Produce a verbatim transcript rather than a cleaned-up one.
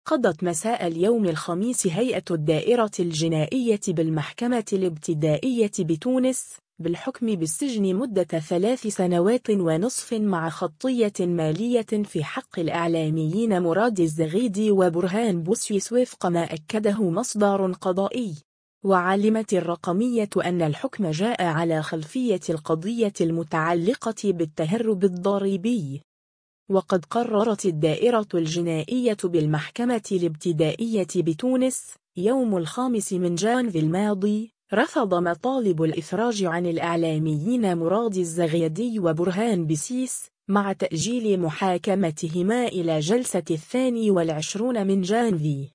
قضت مساء اليوم الخميس هيئة الدائرة الجنائية بالمحكمة الابتدائية بتونس بالحكم بالسجن مدة ثلاث سنوات ونصف مع خطية مالية في حق الإعلاميين مراد الزغيدي وبرهان بوسويس وفق ما أكده مصدر قضائي. وعلمت الرقمية أن الحكم جاء على خلفية القضية المتعلقة بالتهرب الضريبي. وقد قررت الدائرة الجنائية بالمحكمة الابتدائية بتونس يوم الخامس من جانفي الماضي رفض مطالب الإفراج عن الإعلاميين مراد الزغيدي وبرهان بسيس مع تأجيل محاكمتهما إلى جلسة الثاني والعشرون من جانفي.